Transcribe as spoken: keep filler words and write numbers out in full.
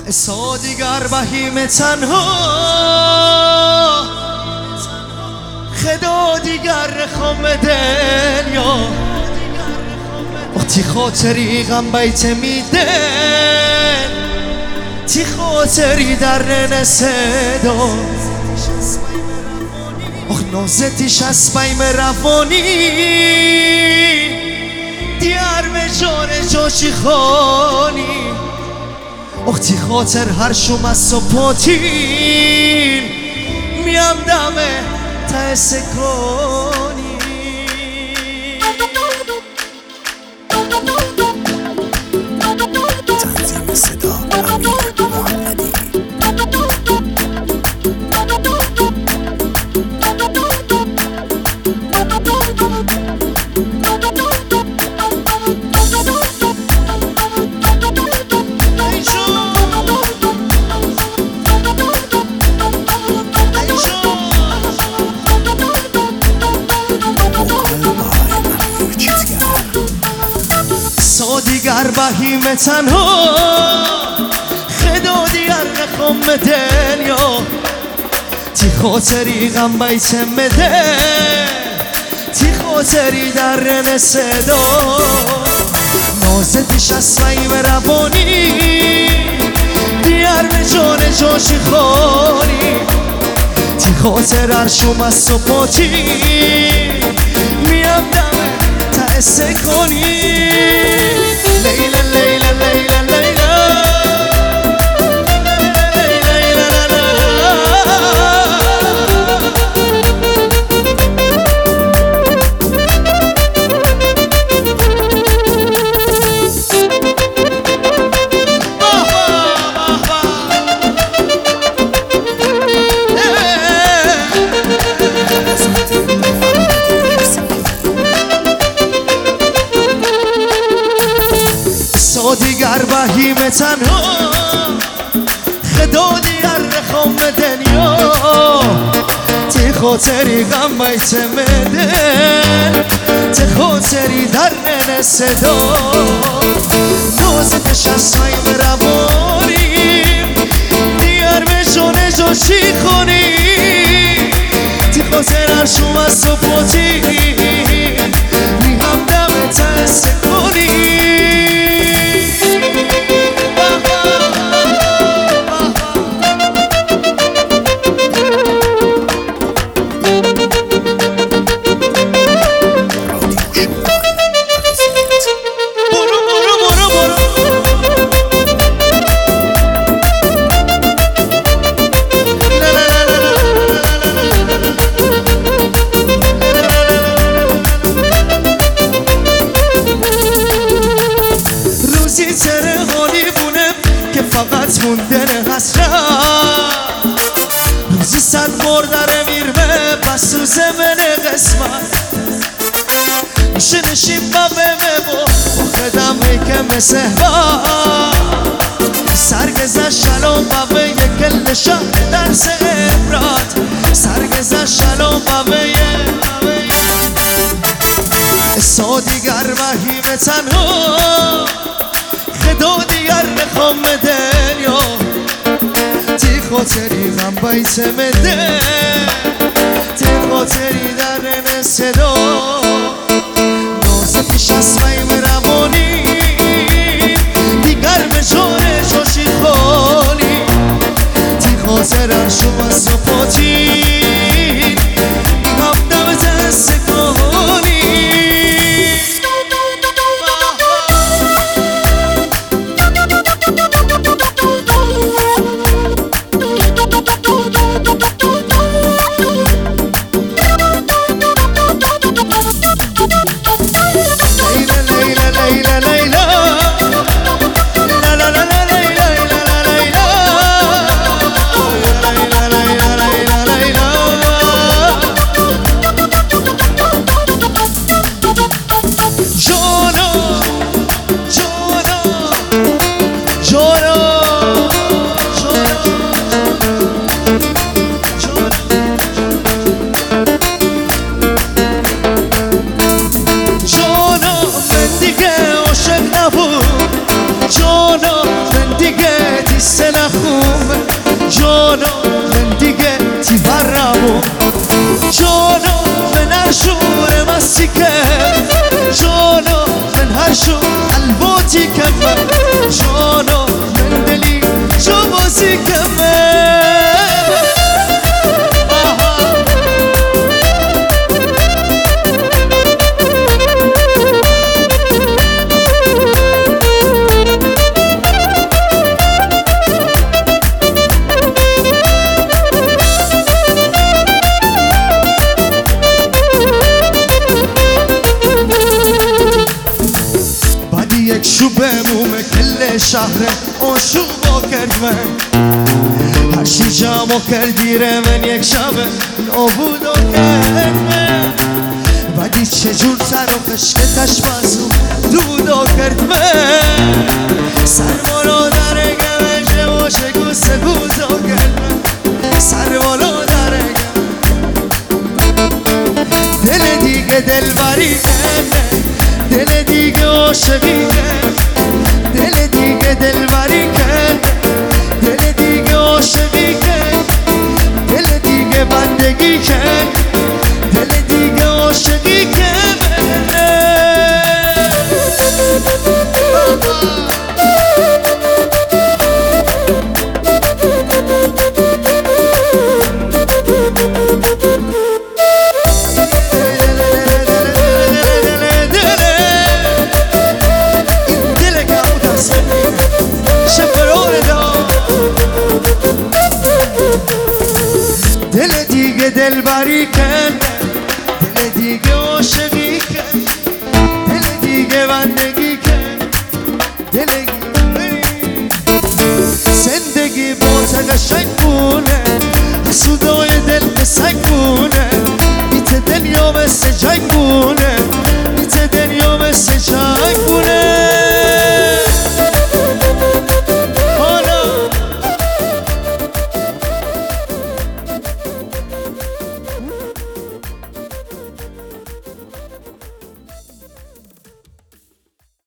سا دیگر بهیم تنها خدا دیگر رخم دنیا وقتی خاطری غم بیت میدن تی خاطری در نسدا اخ نازتیش از پیم روانی دیار به جان جاشی خانی اختی خاطر هر شوم از سپاتین میم دمه تا سکانی تنظیم صدا امیر محمدی. دیگر بهیم تنها خدا دیگر رخم دنیا تی خاطری غم بیت مده تی خاطری در رن صدا نازتیش از سیم روانی دیگر به جان جاشی خانی تی خاطر هرشوم از سپاتی میم دمه تا سکانی لیلا لیلا لیلا لیلا دیگر بهیم تنها خدا دیگر رخم دنیا تی خاطری غم بیت مدن تی خاطری در نن صدا نازتش از سیم روانی دیگر به جان جاشی خونی تی خاطر هرشوم از سپاتی می هم دم تست کنی فقط موندن حسرت روزی صد مردر میرمه بس تو زمن قسمت میشه نشیم با بمه با خدم که مثل با سرگزه شلوم با به یک کلشان درس ابراد سرگزه شلوم با به سا دیگر بهیم تنها خدا دیگر رخم دنیا تی خاطری غم بیت مده تی خاطری در رن صدا نازتیش از سیم روانی دیگر به جان جاشی خانی تی خاطر هرشوم از سپاتی هم دم دست کنی عاشق با کرد من هرچی جمع کرد دیره من یک شب نابود و کرد من بدی چجور سر و خشکتش بازو دودو کرد من سرمالو در گمشه و شگو سگوزو کرد من سرمالو در دل دیگه دل بری کرد دل دیگه عاشقی کرد دل دیگه دل بری کرد دل دیگه عاشقی کرد دل دیگه بندگی کرد دل دیگه عاشقی کرد دل دیگه دل بری کرد دل دیگه عاشقی کرد دل دیگه بندگی کرد دل دیگه زندگی با قشنگ بونه حسودای دل پسنگ بونه بیت دنیا مثل جنگ بونه بیت دنیا مثل جنگ بونه